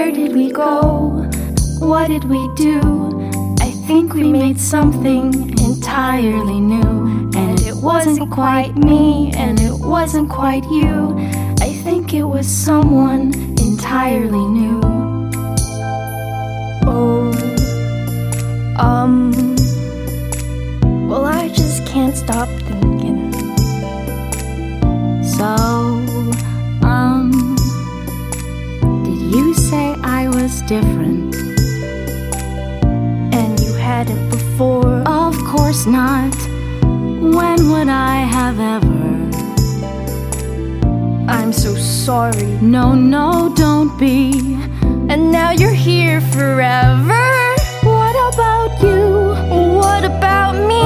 Where did we go? What did we do? I think we made something entirely new. And it wasn't quite me, and it wasn't quite you. I think it was someone entirely new. Well, I just can't stop thinking. So, did you say I was different? And you hadn't before? Of course not. When would I have ever? I'm so sorry. No, don't be. And now you're here forever. What about you? What about me?